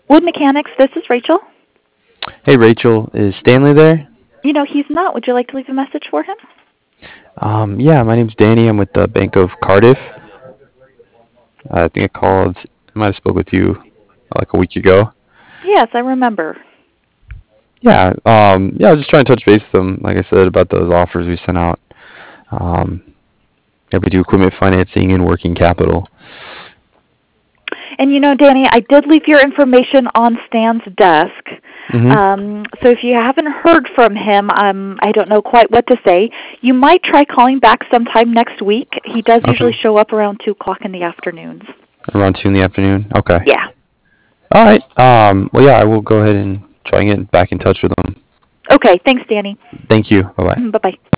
Wood Mechanics, this is Rachel. Hey, Rachel, is Stanley there? He's not. Would you like to leave a message for him? Yeah, my name's Danny. I'm with the Bank of Cardiff. I think I called. I might have spoke with you like a week ago. Yes, I remember. Yeah. I was just trying to touch base with them. Like I said about those offers we sent out. Um, yeah, we do equipment financing and working capital. And Danny, I did leave your information on Stan's desk. Mm-hmm. So if you haven't heard from him, I don't know quite what to say. You might try calling back sometime next week. He does Okay. usually show up around 2 o'clock in the afternoons. Around 2 in the afternoon. Okay. Yeah. All right. Well, yeah, I will go ahead and try and get back in touch with them. Okay. Thanks, Danny. Thank you. Bye bye. Bye bye.